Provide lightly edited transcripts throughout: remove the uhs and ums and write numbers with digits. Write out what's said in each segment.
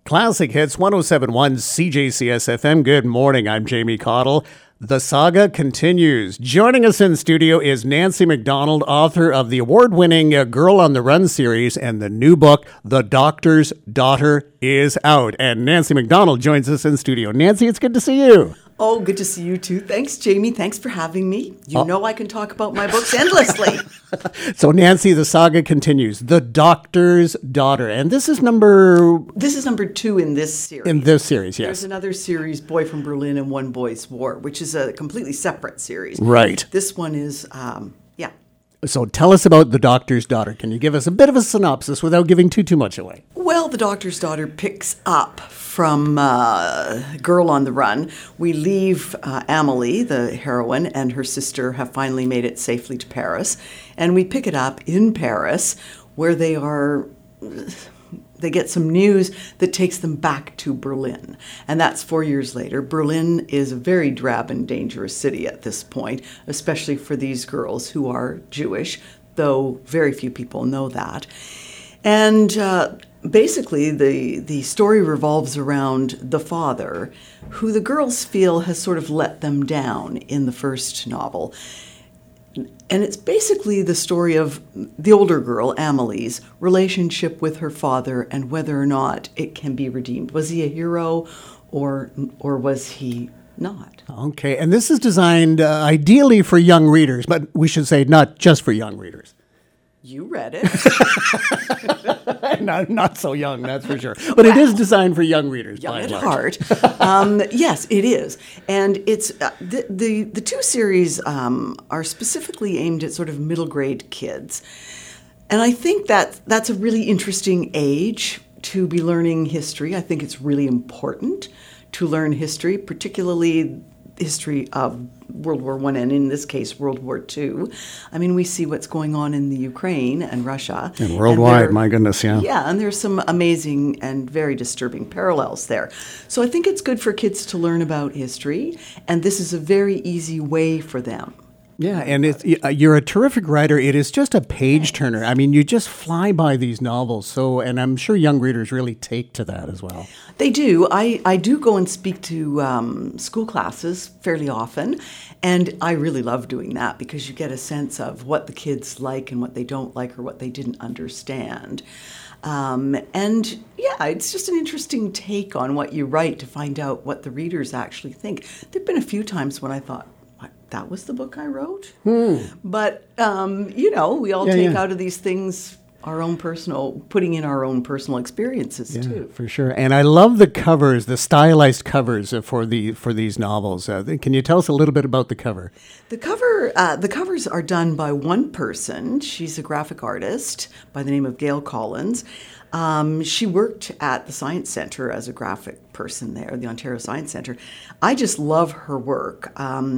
Classic Hits 1071 CJCS FM. Good morning. I'm Jamie Cottle. The saga continues. Joining us in studio is Nancy McDonald, author of the award-winning Girl on the Run series, and the new book, The Doctor's Daughter, is out. And Nancy McDonald joins us in studio. Nancy, it's good to see you. Oh, good to see you too. Thanks, Jamie. Thanks for having me. You know I can talk about my books endlessly. So, Nancy, the saga continues. The Doctor's Daughter. And this is number 2 in this series. In this series, yes. There's another series, Boy from Berlin and One Boy's War, which is a completely separate series. Right. This one is, So tell us about The Doctor's Daughter. Can you give us a bit of a synopsis without giving too much away? Well, The Doctor's Daughter picks up from Girl on the Run. We leave Amelie, the heroine, and her sister have finally made it safely to Paris. And we pick it up in Paris, where they get some news that takes them back to Berlin. And that's 4 years later. Berlin is a very drab and dangerous city at this point, especially for these girls who are Jewish, though very few people know that. And basically, the story revolves around the father, who the girls feel has sort of let them down in the first novel. And it's basically the story of the older girl, Amelie's, relationship with her father and whether or not it can be redeemed. Was he a hero or was he not? Okay, and this is designed ideally for young readers, but we should say not just for young readers. You read it. not so young, that's for sure. But it is designed for young readers. Young at heart. Yes, it is. And it's the two series are specifically aimed at sort of middle grade kids. And I think that's a really interesting age to be learning history. I think it's really important to learn history, particularly history of World War I, and in this case, World War II. I mean, we see what's going on in the Ukraine and Russia. And worldwide, my goodness, yeah. Yeah, and there's some amazing and very disturbing parallels there. So I think it's good for kids to learn about history, and this is a very easy way for them. Yeah, and you're a terrific writer. It is just a page turner. I mean, you just fly by these novels. And I'm sure young readers really take to that as well. They do. I do go and speak to school classes fairly often, and I really love doing that because you get a sense of what the kids like and what they don't like or what they didn't understand. And yeah, it's just an interesting take on what you write to find out what the readers actually think. There have been a few times when I thought, that was the book I wrote. But, we all take out of these things putting in our own personal experiences too. For sure. And I love the covers, the stylized covers for these novels. Can you tell us a little bit about the cover? The covers are done by one person. She's a graphic artist by the name of Gail Collins. She worked at the Science Centre as a graphic person there, the Ontario Science Centre. I just love her work.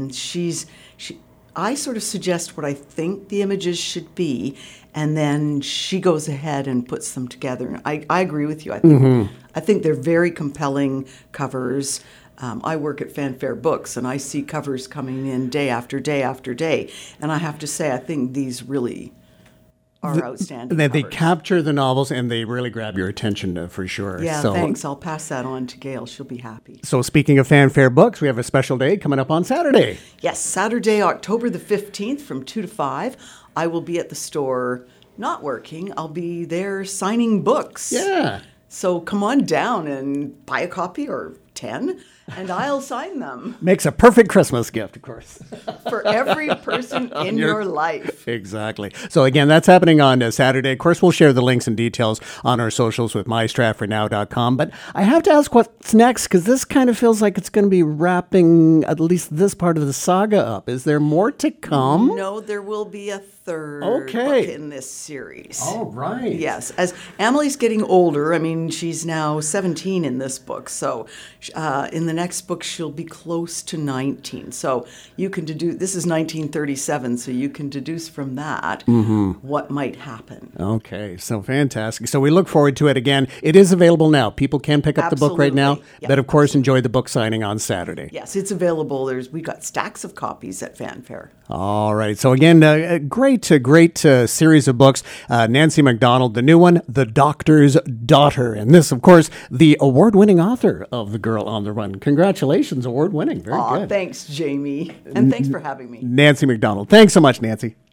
I sort of suggest what I think the images should be, and then she goes ahead and puts them together. I agree with you. I think they're very compelling covers. I work at Fanfare Books, and I see covers coming in day after day after day. And I have to say, I think these really are outstanding. They capture the novels, and they really grab your attention for sure. Yeah, thanks. I'll pass that on to Gail. She'll be happy. So speaking of Fanfare Books, we have a special day coming up on Saturday. Yes, Saturday, October the 15th from 2 to 5. I will be at the store not working. I'll be there signing books. Yeah. So come on down and buy a copy or 10, and I'll sign them. Makes a perfect Christmas gift, of course. For every person in your life. Exactly. So again, that's happening on Saturday. Of course, we'll share the links and details on our socials with mystratfordnow.com. But I have to ask what's next, because this kind of feels like it's going to be wrapping at least this part of the saga up. Is there more to come? No, there will be a third book in this series. Oh, right. Yes. As Amelie's getting older, I mean, she's now 17 in this book, so In the next book, she'll be close to 19. So you can deduce, this is 1937, so you can deduce from that what might happen. Okay, so fantastic. So we look forward to it again. It is available now. People can pick up the book right now. Yep. But of course, enjoy the book signing on Saturday. Yes, it's available. We got stacks of copies at Fanfare. All right. So again, a great series of books. Nancy MacDonald, the new one, The Doctor's Daughter. And this, of course, the award-winning author of The Girl on the Run. Congratulations, award-winning. Very good. Thanks, Jamie. And thanks for having me. Nancy MacDonald. Thanks so much, Nancy.